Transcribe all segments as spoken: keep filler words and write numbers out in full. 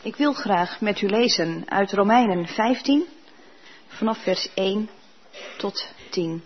Ik wil graag met u lezen uit Romeinen vijftien, vanaf vers één tot tien.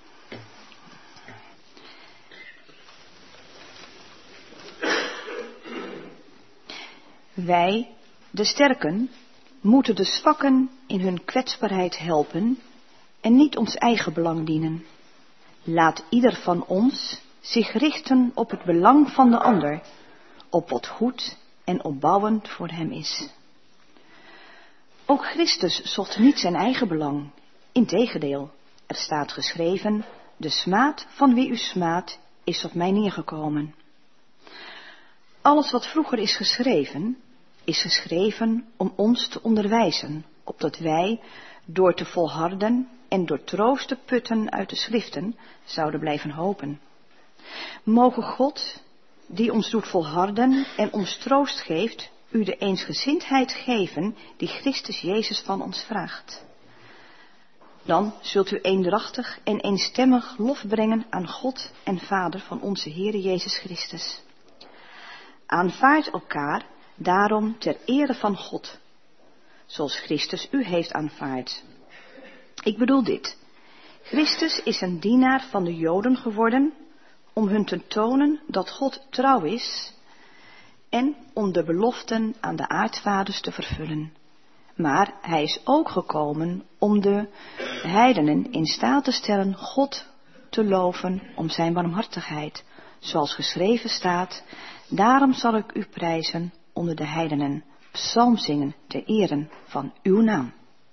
Wij, de sterken, moeten de zwakken in hun kwetsbaarheid helpen en niet ons eigen belang dienen. Laat ieder van ons zich richten op het belang van de ander, op wat goed en opbouwend voor hem is. Ook Christus zocht niet zijn eigen belang. Integendeel, er staat geschreven, de smaad van wie u smaadt is op mij neergekomen. Alles wat vroeger is geschreven, is geschreven om ons te onderwijzen, opdat wij, door te volharden en door troost te putten uit de schriften, zouden blijven hopen. Mogen God, die ons doet volharden en ons troost geeft, u de eensgezindheid geven die Christus Jezus van ons vraagt. Dan zult u eendrachtig en eenstemmig lof brengen aan God en Vader van onze Heere Jezus Christus. Aanvaard elkaar daarom ter ere van God, zoals Christus u heeft aanvaard. Ik bedoel dit. Christus is een dienaar van de Joden geworden, om hun te tonen dat God trouw is en om de beloften aan de aartsvaders te vervullen. Maar hij is ook gekomen om de heidenen in staat te stellen God te loven om zijn barmhartigheid, zoals geschreven staat, daarom zal ik u prijzen onder de heidenen, psalm zingen ter ere van uw naam.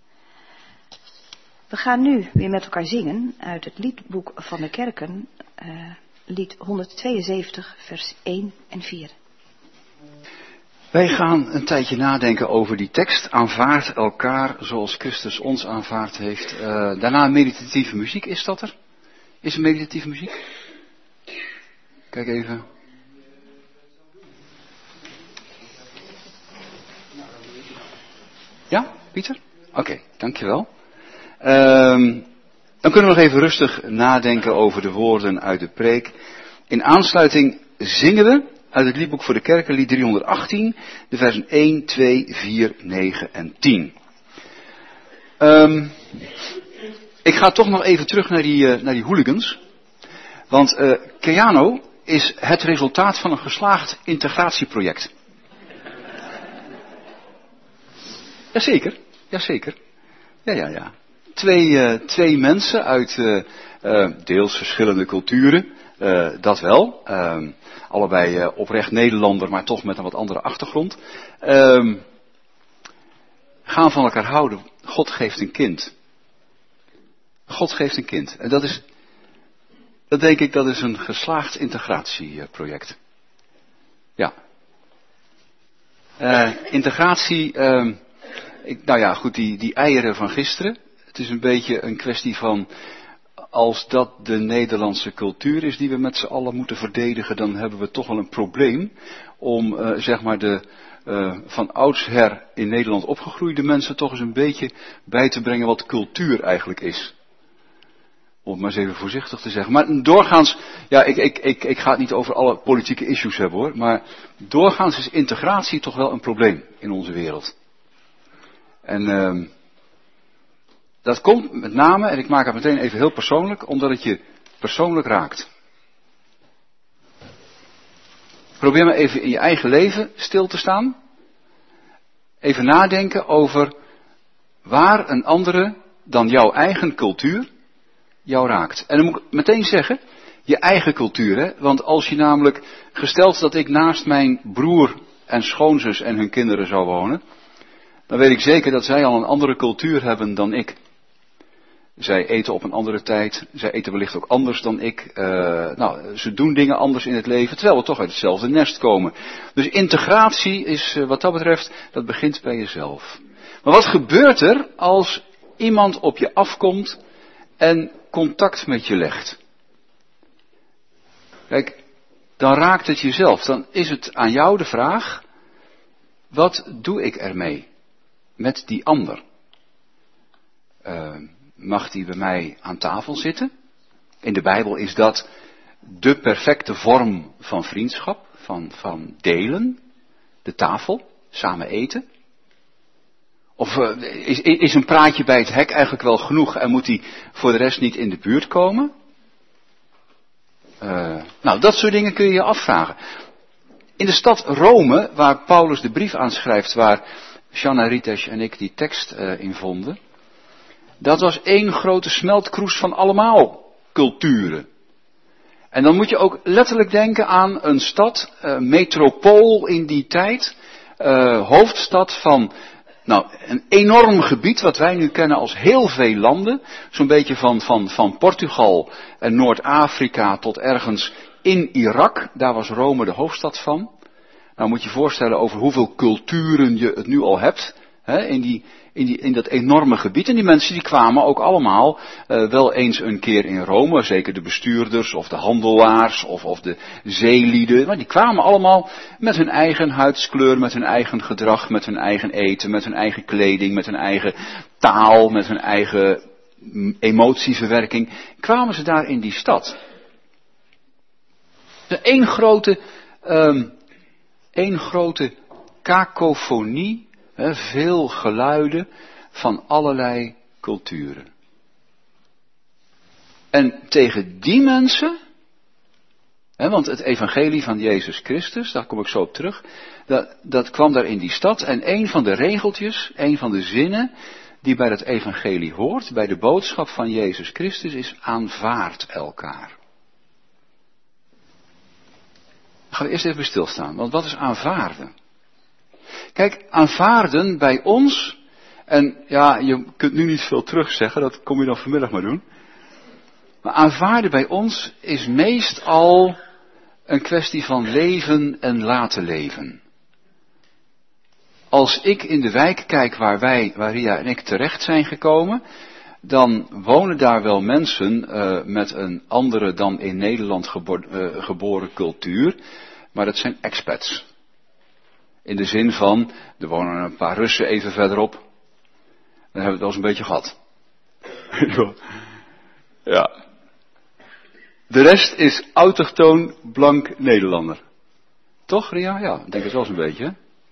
We gaan nu weer met elkaar zingen uit het liedboek van de kerken, uh, lied honderdtweeënzeventig, vers één en vier. Wij gaan een tijdje nadenken over die tekst, aanvaard elkaar zoals Christus ons aanvaard heeft. Uh, daarna meditatieve muziek, is dat er? Is er meditatieve muziek? Kijk even. Ja, Pieter? Oké, okay, dankjewel. Um, dan kunnen we nog even rustig nadenken over de woorden uit de preek. In aansluiting zingen we uit het liedboek voor de kerken, lied driehonderdachttien, de versen één, twee, vier, negen en tien. Um, ik ga toch nog even terug naar die, uh, naar die hooligans. Want uh, Keano is het resultaat van een geslaagd integratieproject. Jazeker, jazeker. Ja, ja, ja. Twee, uh, twee mensen uit uh, uh, deels verschillende culturen, uh, dat wel. Uh, allebei uh, oprecht Nederlander, maar toch met een wat andere achtergrond. Uh, gaan van elkaar houden. God geeft een kind. God geeft een kind. En dat is, dat denk ik, dat is een geslaagd integratieproject. Ja. Uh, integratie... Uh, Ik, nou ja, goed, die, die eieren van gisteren. Het is een beetje een kwestie van, als dat de Nederlandse cultuur is die we met z'n allen moeten verdedigen, dan hebben we toch wel een probleem om, uh, zeg maar, de uh, van oudsher in Nederland opgegroeide mensen toch eens een beetje bij te brengen wat cultuur eigenlijk is. Om het maar eens even voorzichtig te zeggen. Maar doorgaans, ja, ik, ik, ik, ik ga het niet over alle politieke issues hebben hoor, maar doorgaans is integratie toch wel een probleem in onze wereld. En uh, dat komt met name, en ik maak het meteen even heel persoonlijk, omdat het je persoonlijk raakt. Probeer maar even in je eigen leven stil te staan. Even nadenken over waar een andere dan jouw eigen cultuur jou raakt. En dan moet ik meteen zeggen, je eigen cultuur, hè? Want als je namelijk, gesteld dat ik naast mijn broer en schoonzus en hun kinderen zou wonen, dan weet ik zeker dat zij al een andere cultuur hebben dan ik. Zij eten op een andere tijd, zij eten wellicht ook anders dan ik. Uh, nou, ze doen dingen anders in het leven, terwijl we toch uit hetzelfde nest komen. Dus integratie is, uh, wat dat betreft, dat begint bij jezelf. Maar wat gebeurt er als iemand op je afkomt en contact met je legt? Kijk, dan raakt het jezelf. Dan is het aan jou de vraag, wat doe ik ermee? Met die ander. Uh, mag die bij mij aan tafel zitten? In de Bijbel is dat de perfecte vorm van vriendschap, van, van delen, de tafel. samen eten? Of uh, is, is een praatje bij het hek eigenlijk wel genoeg en moet hij voor de rest niet in de buurt komen? Uh, nou, dat soort dingen kun je je afvragen. In de stad Rome, waar Paulus de brief aanschrijft, waar Shanna Ritesh en ik die tekst uh, in vonden, dat was één grote smeltkroes van allemaal culturen. En dan moet je ook letterlijk denken aan een stad, uh, metropool in die tijd, uh, hoofdstad van, nou, een enorm gebied wat wij nu kennen als heel veel landen. Zo'n beetje van, van, van Portugal en Noord-Afrika tot ergens in Irak. Daar was Rome de hoofdstad van. Nou moet je je voorstellen over hoeveel culturen je het nu al hebt. Hè, in, die, in, die, in dat enorme gebied. En die mensen die kwamen ook allemaal uh, wel eens een keer in Rome. Zeker de bestuurders of de handelaars of, of de zeelieden. Maar die kwamen allemaal met hun eigen huidskleur, met hun eigen gedrag, met hun eigen eten, met hun eigen kleding, met hun eigen taal, met hun eigen emotieverwerking. Kwamen ze daar in die stad. De één grote, um, één grote kakofonie. He, veel geluiden van allerlei culturen. En tegen die mensen, he, want het evangelie van Jezus Christus, daar kom ik zo op terug, dat, dat kwam daar in die stad en een van de regeltjes, een van de zinnen die bij het evangelie hoort, bij de boodschap van Jezus Christus is aanvaard elkaar. Dan gaan we eerst even bij stilstaan, want wat is aanvaarden? Kijk, aanvaarden bij ons, en ja, je kunt nu niet veel terugzeggen, dat kom je dan vanmiddag maar doen. Maar aanvaarden bij ons is meestal een kwestie van leven en laten leven. Als ik in de wijk kijk waar wij, waar Ria en ik terecht zijn gekomen, dan wonen daar wel mensen uh, met een andere dan in Nederland gebo- uh, geboren cultuur, maar dat zijn expats. In de zin van, er wonen een paar Russen even verderop. Dan hebben we het wel eens een beetje gehad. Ja. De rest is autochtoon blank Nederlander. Toch, Ria? Ja, ik denk het wel eens een beetje. Hè?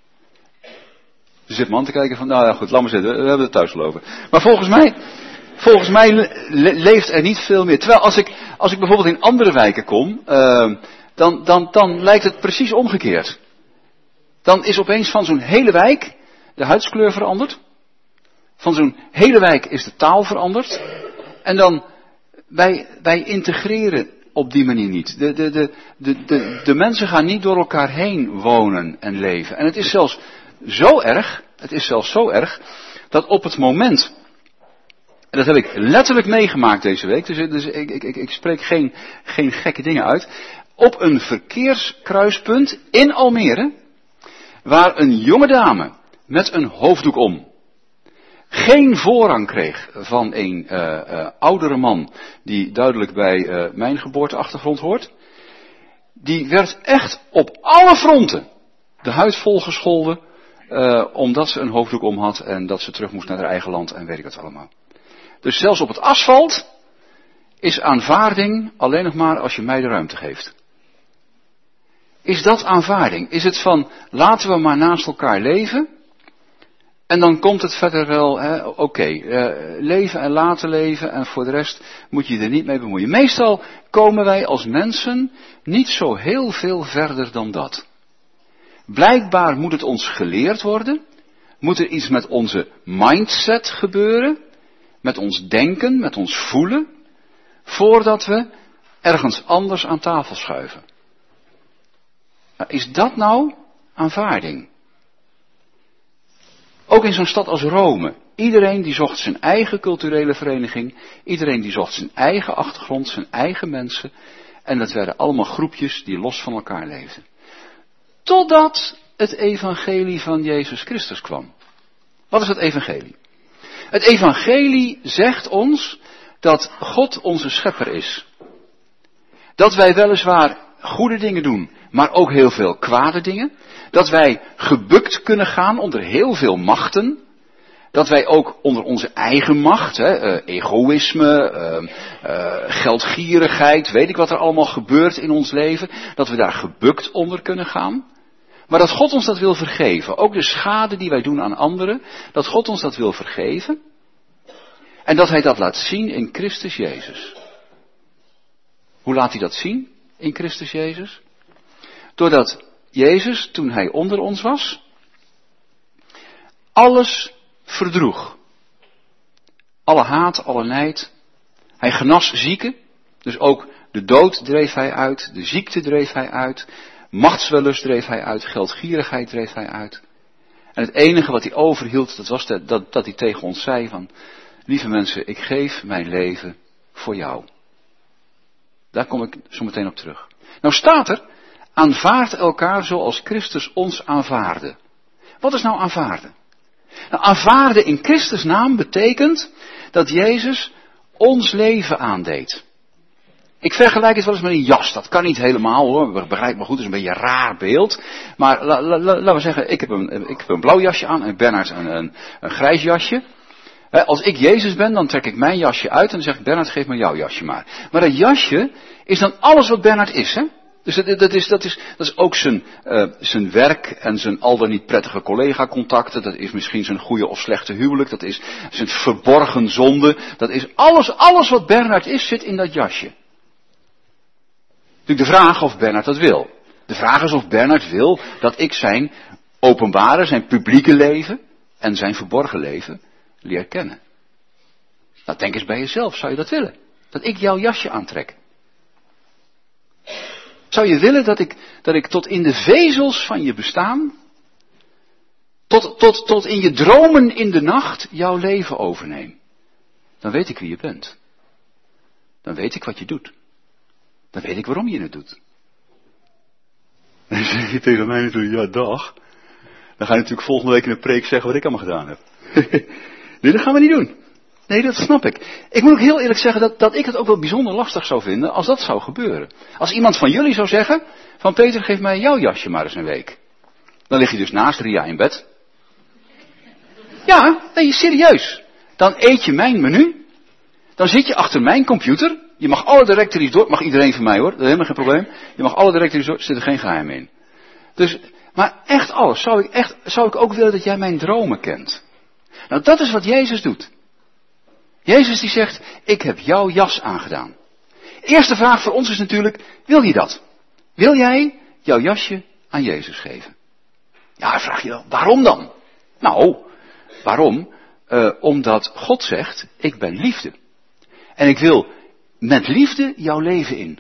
Ze zit me aan te kijken van, nou ja goed, laat maar zitten. We hebben het thuis gelopen. Maar volgens mij, volgens mij le- leeft er niet veel meer. Terwijl als ik, als ik bijvoorbeeld in andere wijken kom, uh, dan, dan, dan lijkt het precies omgekeerd. Dan is opeens van zo'n hele wijk de huidskleur veranderd. Van zo'n hele wijk is de taal veranderd. En dan, wij, wij integreren op die manier niet. De, de, de, de, de, de mensen gaan niet door elkaar heen wonen en leven. En het is zelfs zo erg, het is zelfs zo erg, dat op het moment, en dat heb ik letterlijk meegemaakt deze week, dus, dus ik, ik, ik, ik spreek geen, geen gekke dingen uit, op een verkeerskruispunt in Almere, waar een jonge dame met een hoofddoek om geen voorrang kreeg van een uh, uh, oudere man die duidelijk bij uh, mijn geboorteachtergrond hoort. Die werd echt op alle fronten de huid volgescholden uh, omdat ze een hoofddoek om had en dat ze terug moest naar haar eigen land en weet ik het allemaal. Dus zelfs op het asfalt is aanvaarding alleen nog maar als je mij de ruimte geeft. Is dat aanvaarding? Is het van, laten we maar naast elkaar leven, en dan komt het verder wel, oké, okay, uh, leven en laten leven, en voor de rest moet je er niet mee bemoeien. Meestal komen wij als mensen niet zo heel veel verder dan dat. Blijkbaar moet het ons geleerd worden, moet er iets met onze mindset gebeuren, met ons denken, met ons voelen, voordat we ergens anders aan tafel schuiven. Is dat nou aanvaarding? Ook in zo'n stad als Rome. Iedereen die zocht zijn eigen culturele vereniging. Iedereen die zocht zijn eigen achtergrond, zijn eigen mensen. En dat werden allemaal groepjes die los van elkaar leefden. Totdat het evangelie van Jezus Christus kwam. Wat is het evangelie? Het evangelie zegt ons dat God onze schepper is. Dat wij weliswaar goede dingen doen, maar ook heel veel kwade dingen. Dat wij gebukt kunnen gaan onder heel veel machten. Dat wij ook onder onze eigen macht, hè, uh, egoïsme, uh, uh, geldgierigheid, weet ik wat er allemaal gebeurt in ons leven, dat we daar gebukt onder kunnen gaan. Maar dat God ons dat wil vergeven. Ook de schade die wij doen aan anderen. Dat God ons dat wil vergeven. En dat hij dat laat zien in Christus Jezus. Hoe laat hij dat zien in Christus Jezus? Doordat Jezus, toen hij onder ons was, alles verdroeg. Alle haat, alle nijd. Hij genas zieken. Dus ook de dood dreef hij uit. De ziekte dreef hij uit. Machtswellust dreef hij uit. Geldgierigheid dreef hij uit. En het enige wat hij overhield, dat was de, dat, dat hij tegen ons zei van, lieve mensen, ik geef mijn leven voor jou. Daar kom ik zo meteen op terug. Nou staat er, aanvaard elkaar zoals Christus ons aanvaarde. Wat is nou aanvaarden? Nou, aanvaarden in Christus naam betekent dat Jezus ons leven aandeed. Ik vergelijk het wel eens met een jas. Dat kan niet helemaal hoor. Begrijp me goed, het is een beetje een raar beeld. Maar la, la, la, laten we zeggen, ik heb, een, ik heb een blauw jasje aan en Bernard een, een, een grijs jasje. Als ik Jezus ben, dan trek ik mijn jasje uit en dan zeg ik, Bernard, geef me jouw jasje maar. Maar dat jasje is dan alles wat Bernard is, hè? Dus dat, dat, is, dat, is, dat is ook zijn, uh, zijn werk en zijn al dan niet prettige collega-contacten. Dat is misschien zijn goede of slechte huwelijk. Dat is zijn verborgen zonde. Dat is alles, alles wat Bernard is, zit in dat jasje. Natuurlijk de vraag of Bernard dat wil. De vraag is of Bernard wil dat ik zijn openbare, zijn publieke leven en zijn verborgen leven leer kennen. Nou, denk eens bij jezelf, zou je dat willen? Dat ik jouw jasje aantrek? Zou je willen dat ik, dat ik tot in de vezels van je bestaan, tot, tot, tot in je dromen in de nacht, jouw leven overneem? Dan weet ik wie je bent. Dan weet ik wat je doet. Dan weet ik waarom je het doet. En dan zeg je tegen mij natuurlijk, ja dag. Dan ga je natuurlijk volgende week in een preek zeggen wat ik allemaal gedaan heb. Nee, dat gaan we niet doen. Nee, dat snap ik. Ik moet ook heel eerlijk zeggen dat, dat ik het ook wel bijzonder lastig zou vinden als dat zou gebeuren. Als iemand van jullie zou zeggen, van Peter, geef mij jouw jasje maar eens een week. Dan lig je dus naast Ria in bed. Ja, nee, serieus. Dan eet je mijn menu. Dan zit je achter mijn computer. Je mag alle directories door, mag iedereen van mij hoor, dat is helemaal geen probleem. Je mag alle directories door, er zit er geen geheim in. Dus, maar echt alles, zou ik, echt, zou ik ook willen dat jij mijn dromen kent. Nou, dat is wat Jezus doet. Jezus die zegt, ik heb jouw jas aangedaan. Eerste vraag voor ons is natuurlijk, wil je dat? Wil jij jouw jasje aan Jezus geven? Ja, vraag je dan, waarom dan? Nou, waarom? Uh, omdat God zegt, ik ben liefde. En ik wil met liefde jouw leven in.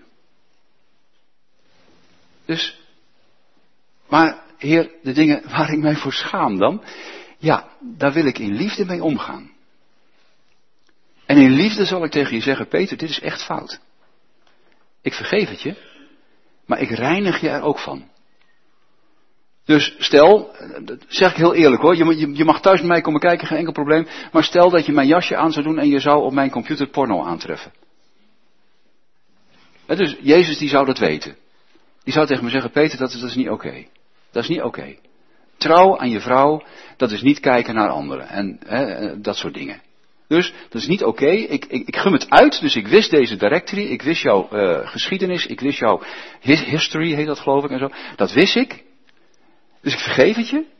Dus, maar Heer, de dingen waar ik mij voor schaam dan, ja, daar wil ik in liefde mee omgaan. En in liefde zal ik tegen je zeggen, Peter, dit is echt fout. Ik vergeef het je, maar ik reinig je er ook van. Dus stel, dat zeg ik heel eerlijk hoor, je, je, je mag thuis met mij komen kijken, geen enkel probleem. Maar stel dat je mijn jasje aan zou doen en je zou op mijn computer porno aantreffen. En dus Jezus die zou dat weten. Die zou tegen me zeggen, Peter, dat is, dat is niet oké. Okay. Dat is niet oké. Okay. Trouw aan je vrouw, dat is niet kijken naar anderen. En hè, dat soort dingen. Dus, dat is niet oké. Okay. Ik, ik, ik gum het uit, dus ik wist deze directory, ik wist jouw uh, geschiedenis, ik wist jouw history, heet dat geloof ik en zo. Dat wist ik. Dus ik vergeef het je.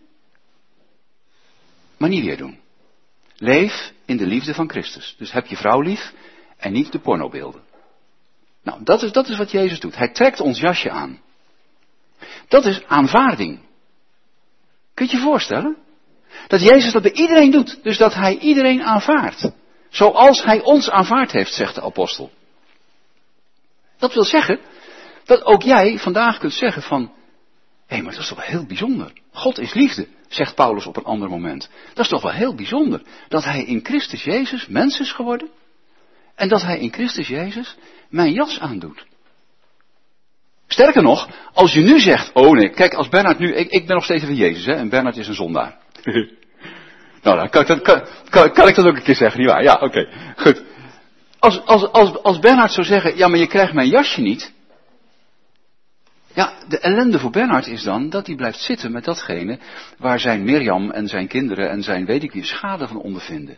Maar niet weer doen. Leef in de liefde van Christus. Dus heb je vrouw lief en niet de pornobeelden. Nou, dat is, dat is wat Jezus doet. Hij trekt ons jasje aan. Dat is aanvaarding. Kun je je voorstellen? Dat Jezus dat bij iedereen doet. Dus dat hij iedereen aanvaardt. Zoals hij ons aanvaard heeft, zegt de apostel. Dat wil zeggen dat ook jij vandaag kunt zeggen van, hé, hey, maar dat is toch wel heel bijzonder. God is liefde, zegt Paulus op een ander moment. Dat is toch wel heel bijzonder. Dat hij in Christus Jezus mens is geworden. En dat hij in Christus Jezus mijn jas aandoet. Sterker nog, als je nu zegt, oh nee, kijk, als Bernard nu, ik, ik ben nog steeds van Jezus, hè, en Bernard is een zondaar. Nou, dan kan, kan, kan, kan, kan ik dat ook een keer zeggen, nietwaar? Ja, oké, okay, goed. Als, als, als, als Bernard zou zeggen, ja, maar je krijgt mijn jasje niet. Ja, de ellende voor Bernard is dan dat hij blijft zitten met datgene waar zijn Mirjam en zijn kinderen en zijn weet ik wie schade van ondervinden.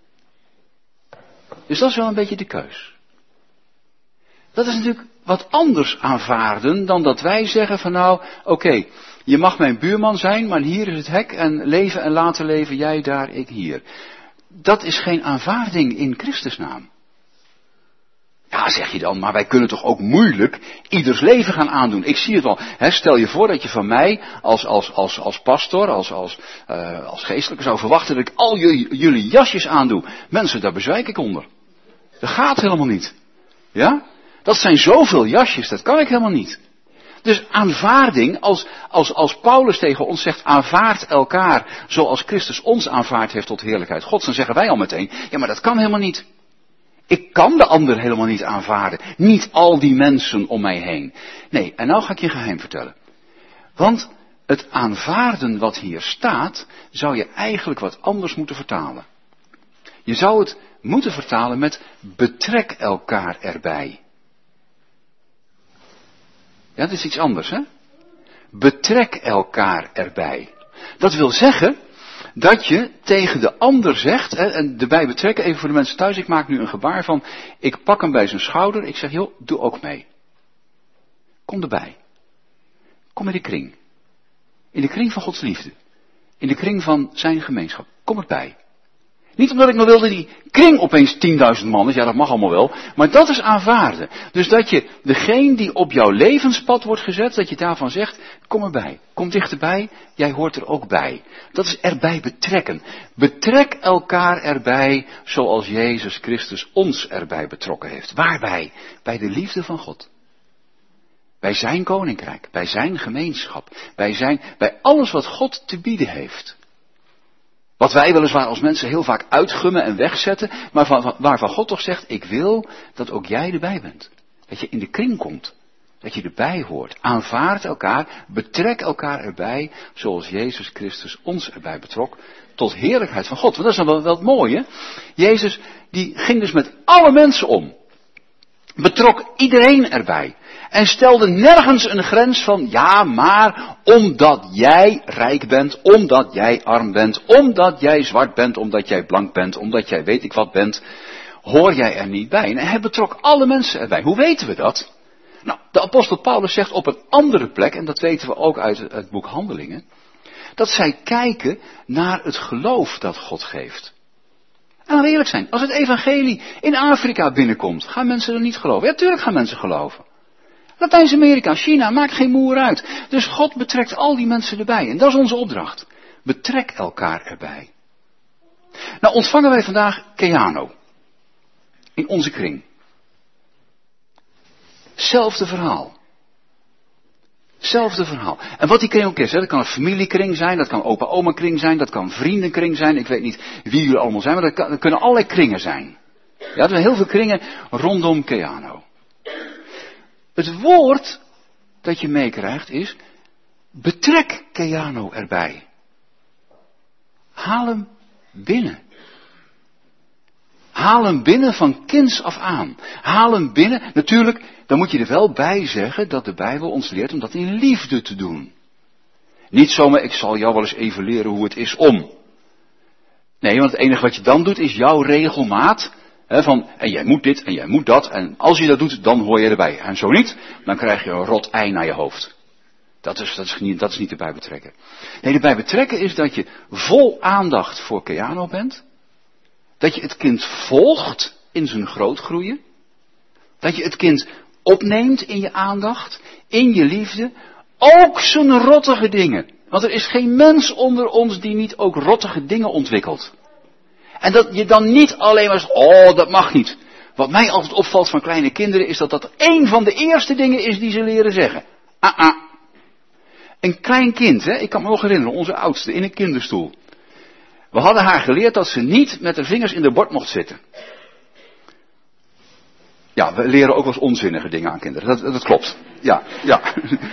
Dus dat is wel een beetje de keus. Dat is natuurlijk wat anders aanvaarden dan dat wij zeggen van nou, oké, okay, je mag mijn buurman zijn, maar hier is het hek en leven en laten leven, jij daar, ik hier. Dat is geen aanvaarding in Christus naam. Ja, zeg je dan, maar wij kunnen toch ook moeilijk ieders leven gaan aandoen. Ik zie het wel. Hè, stel je voor dat je van mij als, als, als, als pastor, als, als, uh, als geestelijke zou verwachten dat ik al jullie, jullie jasjes aandoe. Mensen, daar bezwijk ik onder. Dat gaat helemaal niet. Ja? Dat zijn zoveel jasjes, dat kan ik helemaal niet. Dus aanvaarding, als, als, als Paulus tegen ons zegt, aanvaard elkaar zoals Christus ons aanvaard heeft tot heerlijkheid Gods, dan zeggen wij al meteen, ja maar dat kan helemaal niet. Ik kan de ander helemaal niet aanvaarden. Niet al die mensen om mij heen. Nee, en nou ga ik je een geheim vertellen. Want het aanvaarden wat hier staat, zou je eigenlijk wat anders moeten vertalen. Je zou het moeten vertalen met betrek elkaar erbij. Ja, dat is iets anders, hè? Betrek elkaar erbij. Dat wil zeggen dat je tegen de ander zegt, hè, en erbij betrekken, even voor de mensen thuis, ik maak nu een gebaar van, ik pak hem bij zijn schouder, ik zeg, joh, doe ook mee. Kom erbij. Kom in de kring. In de kring van Gods liefde. In de kring van zijn gemeenschap. Kom erbij. Niet omdat ik nog wilde die kring opeens tienduizend man is, ja dat mag allemaal wel, maar dat is aanvaarden. Dus dat je degene die op jouw levenspad wordt gezet, dat je daarvan zegt, kom erbij, kom dichterbij, jij hoort er ook bij. Dat is erbij betrekken. Betrek elkaar erbij zoals Jezus Christus ons erbij betrokken heeft. Waarbij? Bij de liefde van God. Bij zijn koninkrijk, bij zijn gemeenschap, bij, zijn, bij alles wat God te bieden heeft. Wat wij weliswaar als mensen heel vaak uitgummen en wegzetten, maar van, waarvan God toch zegt, ik wil dat ook jij erbij bent. Dat je in de kring komt. Dat je erbij hoort. Aanvaard elkaar, betrek elkaar erbij, zoals Jezus Christus ons erbij betrok, tot heerlijkheid van God. Want dat is dan wel, wel het mooie. Jezus, die ging dus met alle mensen om. Betrok iedereen erbij. En stelde nergens een grens van, ja maar, omdat jij rijk bent, omdat jij arm bent, omdat jij zwart bent, omdat jij blank bent, omdat jij weet ik wat bent, hoor jij er niet bij. En hij betrok alle mensen erbij. Hoe weten we dat? Nou, de apostel Paulus zegt op een andere plek, en dat weten we ook uit het boek Handelingen, dat zij kijken naar het geloof dat God geeft. En laten we eerlijk zijn, als het evangelie in Afrika binnenkomt, gaan mensen er niet geloven? Ja, tuurlijk gaan mensen geloven. Latijns-Amerika, China, maakt geen moer uit. Dus God betrekt al die mensen erbij. En dat is onze opdracht. Betrek elkaar erbij. Nou ontvangen wij vandaag Keano. In onze kring. Zelfde verhaal. Zelfde verhaal. En wat die kring ook is, hè, dat kan een familiekring zijn, dat kan opa-oma kring zijn, dat kan vriendenkring zijn. Ik weet niet wie jullie allemaal zijn, maar dat, kan, dat kunnen allerlei kringen zijn. Ja, er zijn heel veel kringen rondom Keano. Het woord dat je meekrijgt is, betrek Keano erbij. Haal hem binnen. Haal hem binnen van kinds af aan. Haal hem binnen. Natuurlijk, dan moet je er wel bij zeggen dat de Bijbel ons leert om dat in liefde te doen. Niet zomaar, ik zal jou wel eens even leren hoe het is om. Nee, want het enige wat je dan doet is jouw regelmaat. He, van, en jij moet dit en jij moet dat. En als je dat doet, dan hoor je erbij. En zo niet, dan krijg je een rot ei naar je hoofd. Dat is, dat is, niet, dat is niet erbij betrekken. Nee, erbij betrekken is dat je vol aandacht voor Keano bent. Dat je het kind volgt in zijn grootgroeien. Dat je het kind opneemt in je aandacht, in je liefde. Ook zijn rottige dingen. Want er is geen mens onder ons die niet ook rottige dingen ontwikkelt. En dat je dan niet alleen maar zegt, oh dat mag niet. Wat mij altijd opvalt van kleine kinderen is dat dat één van de eerste dingen is die ze leren zeggen. Ah ah. Een klein kind, hè, ik kan me nog herinneren, onze oudste in een kinderstoel. We hadden haar geleerd dat ze niet met de vingers in de bord mocht zitten. Ja, we leren ook wel eens onzinnige dingen aan kinderen, dat, dat klopt. Ja, ja.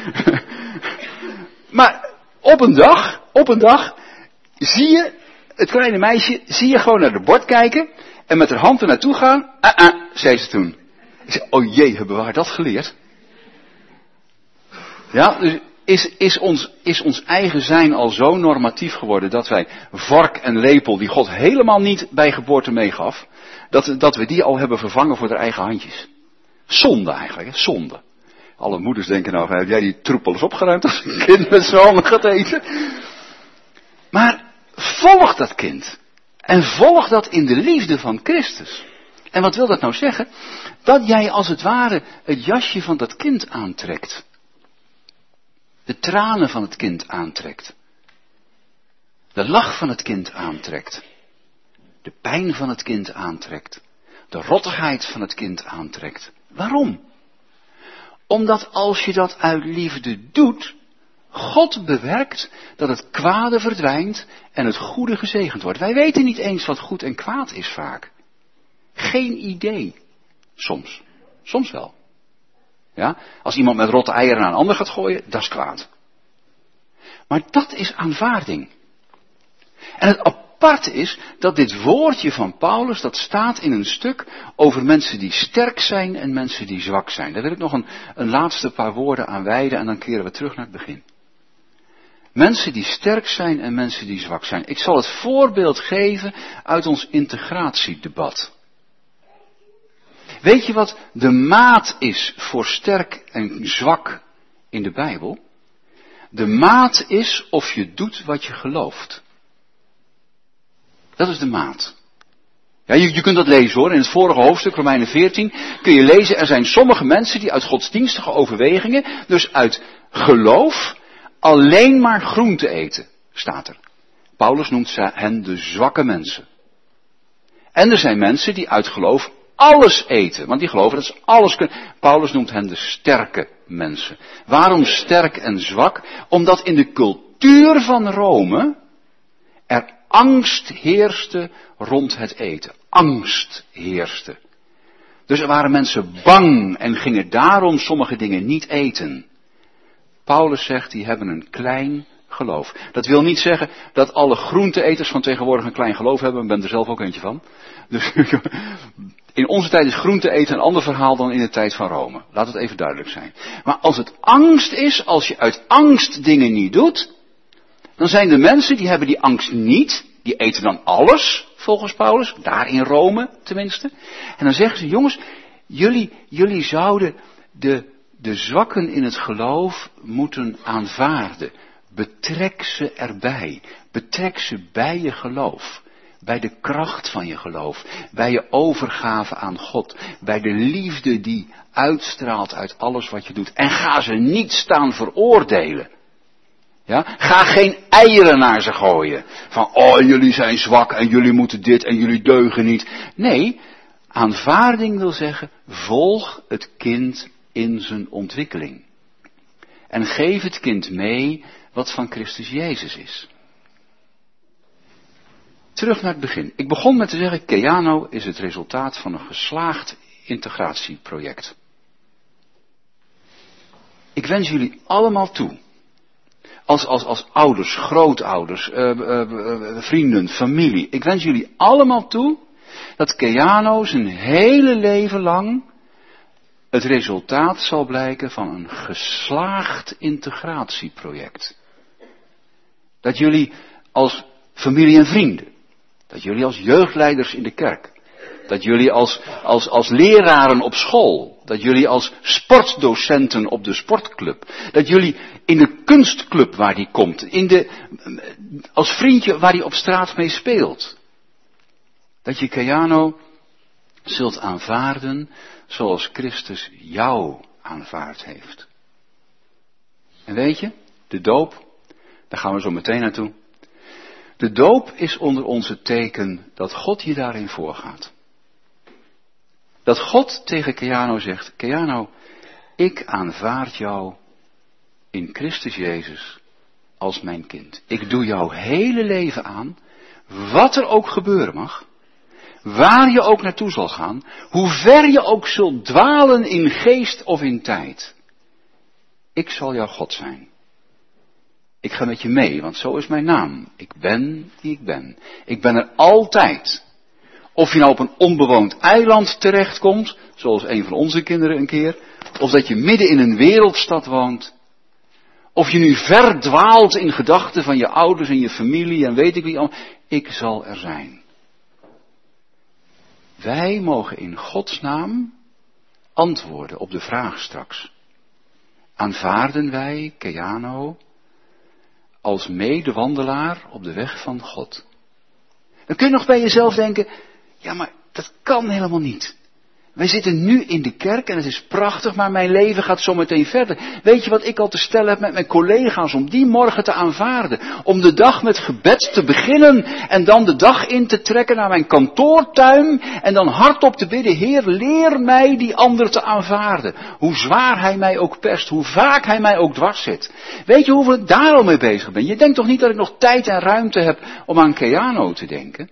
Maar op een dag, op een dag, zie je het kleine meisje, zie je gewoon naar de bord kijken en met haar hand er naartoe gaan. Ah ah, zei ze toen. Ik zei, oh jee, hebben we haar dat geleerd? Ja, dus is, is, ons, is ons eigen zijn al zo normatief geworden dat wij vork en lepel, die God helemaal niet bij geboorte meegaf, dat, dat we die al hebben vervangen voor de eigen handjes. Zonde eigenlijk, hè? Zonde. Alle moeders denken nou, heb jij die troep al eens opgeruimd als een kind met z'n handen gaat eten? Maar volg dat kind. En volg dat in de liefde van Christus. En wat wil dat nou zeggen? Dat jij als het ware het jasje van dat kind aantrekt. De tranen van het kind aantrekt. De lach van het kind aantrekt. De pijn van het kind aantrekt. De rottigheid van het kind aantrekt. Waarom? Omdat als je dat uit liefde doet, God bewerkt dat het kwade verdwijnt en het goede gezegend wordt. Wij weten niet eens wat goed en kwaad is vaak. Geen idee. Soms. Soms wel. Ja? Als iemand met rotte eieren aan een ander gaat gooien, dat is kwaad. Maar dat is aanvaarding. En het aparte is dat dit woordje van Paulus, dat staat in een stuk over mensen die sterk zijn en mensen die zwak zijn. Daar wil ik nog een, een laatste paar woorden aan wijden en dan keren we terug naar het begin. Mensen die sterk zijn en mensen die zwak zijn. Ik zal het voorbeeld geven uit ons integratiedebat. Weet je wat de maat is voor sterk en zwak in de Bijbel? De maat is of je doet wat je gelooft. Dat is de maat. Ja, je, je kunt dat lezen hoor. In het vorige hoofdstuk, Romeinen veertien, kun je lezen, er zijn sommige mensen die uit godsdienstige overwegingen, dus uit geloof, alleen maar groente eten, staat er. Paulus noemt hen de zwakke mensen. En er zijn mensen die uit geloof alles eten, want die geloven dat ze alles kunnen. Paulus noemt hen de sterke mensen. Waarom sterk en zwak? Omdat in de cultuur van Rome er angst heerste rond het eten. Angst heerste. Dus er waren mensen bang en gingen daarom sommige dingen niet eten. Paulus zegt, die hebben een klein geloof. Dat wil niet zeggen dat alle groenteeters van tegenwoordig een klein geloof hebben. Ik ben er zelf ook eentje van. Dus in onze tijd is groente eten een ander verhaal dan in de tijd van Rome. Laat het even duidelijk zijn. Maar als het angst is, als je uit angst dingen niet doet, dan zijn er mensen die hebben die angst niet. Die eten dan alles, volgens Paulus. Daar in Rome tenminste. En dan zeggen ze, jongens, jullie, jullie zouden de, de zwakken in het geloof moeten aanvaarden. Betrek ze erbij. Betrek ze bij je geloof. Bij de kracht van je geloof. Bij je overgave aan God. Bij de liefde die uitstraalt uit alles wat je doet. En ga ze niet staan veroordelen. Ja? Ga geen eieren naar ze gooien. Van, oh, jullie zijn zwak en jullie moeten dit en jullie deugen niet. Nee, aanvaarding wil zeggen, volg het kind in zijn ontwikkeling. En geef het kind mee wat van Christus Jezus is. Terug naar het begin. Ik begon met te zeggen, Keano is het resultaat van een geslaagd integratieproject. Ik wens jullie allemaal toe. Als, als, als ouders, grootouders, uh, uh, uh, vrienden, familie. Ik wens jullie allemaal toe dat Keano zijn hele leven lang het resultaat zal blijken van een geslaagd integratieproject. Dat jullie als familie en vrienden, dat jullie als jeugdleiders in de kerk, dat jullie als, als, als leraren op school, dat jullie als sportdocenten op de sportclub, dat jullie in de kunstclub waar die komt, in de, als vriendje waar die op straat mee speelt, dat je Keano zult aanvaarden zoals Christus jou aanvaard heeft. En weet je, de doop, daar gaan we zo meteen naartoe. De doop is onder ons het teken dat God je daarin voorgaat. Dat God tegen Keano zegt, Keano, ik aanvaard jou in Christus Jezus als mijn kind. Ik doe jouw hele leven aan, wat er ook gebeuren mag, waar je ook naartoe zal gaan, hoe ver je ook zult dwalen in geest of in tijd. Ik zal jouw God zijn. Ik ga met je mee, want zo is mijn naam. Ik ben die ik ben. Ik ben er altijd. Of je nou op een onbewoond eiland terechtkomt, zoals een van onze kinderen een keer, of dat je midden in een wereldstad woont, of je nu ver dwaalt in gedachten van je ouders en je familie en weet ik wie allemaal, ik zal er zijn. Wij mogen in Gods naam antwoorden op de vraag straks. aanvaarden wij Keano als medewandelaar op de weg van God. Dan kun je nog bij jezelf denken, ja maar dat kan helemaal niet. Wij zitten nu in de kerk en het is prachtig, maar mijn leven gaat zo meteen verder. Weet je wat ik al te stellen heb met mijn collega's om die morgen te aanvaarden? Om de dag met gebed te beginnen en dan de dag in te trekken naar mijn kantoortuin en dan hardop te bidden, Heer, leer mij die ander te aanvaarden. Hoe zwaar hij mij ook pest, hoe vaak hij mij ook dwars zit. Weet je hoeveel ik daar al mee bezig ben? Je denkt toch niet dat ik nog tijd en ruimte heb om aan Keano te denken?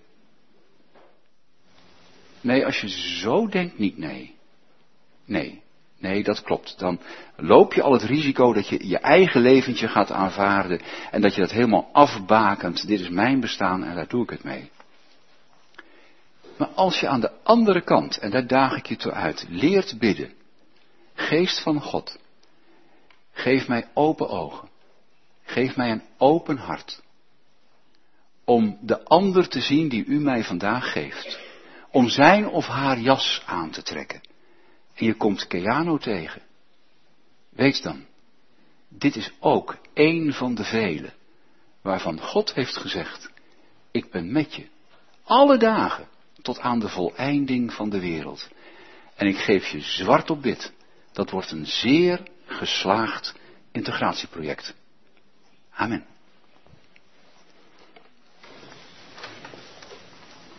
Nee, als je zo denkt, niet nee. Nee, nee, dat klopt. Dan loop je al het risico dat je je eigen leventje gaat aanvaarden en dat je dat helemaal afbakent. Dit is mijn bestaan en daar doe ik het mee. Maar als je aan de andere kant, en daar daag ik je toe uit, leert bidden. Geest van God, geef mij open ogen. Geef mij een open hart. Om de ander te zien die u mij vandaag geeft. Om zijn of haar jas aan te trekken. En je komt Keano tegen. Weet dan, dit is ook één van de vele, waarvan God heeft gezegd, ik ben met je, alle dagen, tot aan de voleinding van de wereld. En ik geef je zwart op wit, dat wordt een zeer geslaagd integratieproject. Amen.